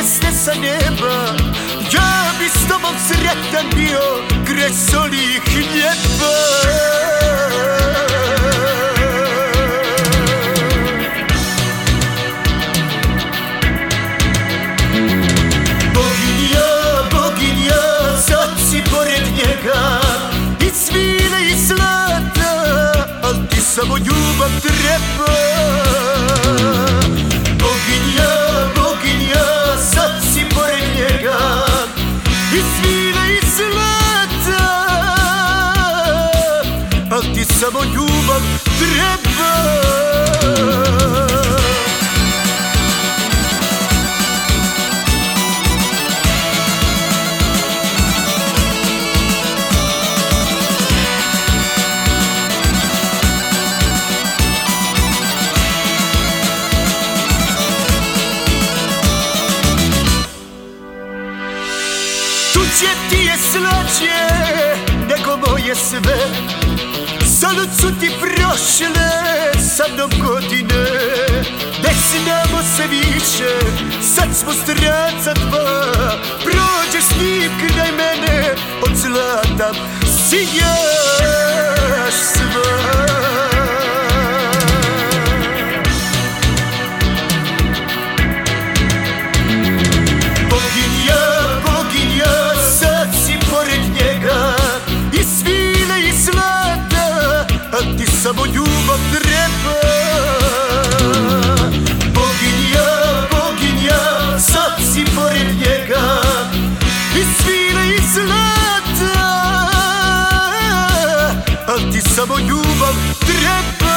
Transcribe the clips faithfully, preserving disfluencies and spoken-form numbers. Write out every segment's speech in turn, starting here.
jeste sa neba, ja bi s tobom sretan bio kraj soli i hljeba. Boginja, boginja, sad si pored njega, i cvile i zlata, al ti samo ljubav treba. Boginja, boginja, sad si pored njega, i cvile i zlata, al ti samo ljubav treba. Tuđe ti je slađe nego moje sve, zalud su ti prošle sa mnom godine. Ne znamo se više, sad smo stranca dva, prođeš s njim kraj mene, od zlata sijaš sva. Al ti samo ljubav treba. Boginja, boginja, sad si pored njega, i svile i zlata, al ti samo ljubav treba.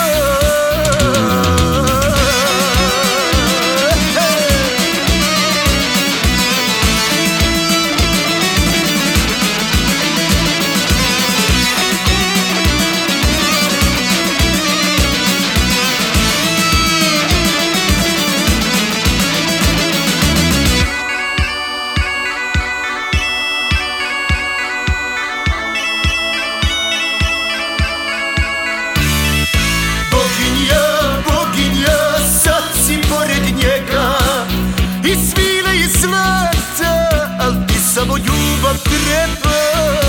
I svile i zlata, al ti samo ljubav treba.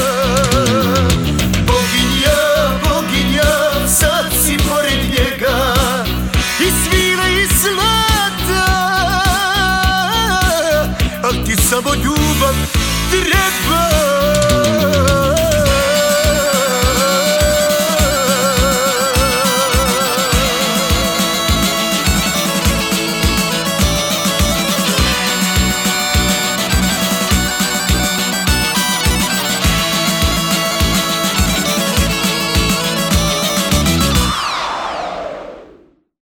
Boginja, boginja, sad si pored njega, i svile i zlata, al ti samo ljubav treba.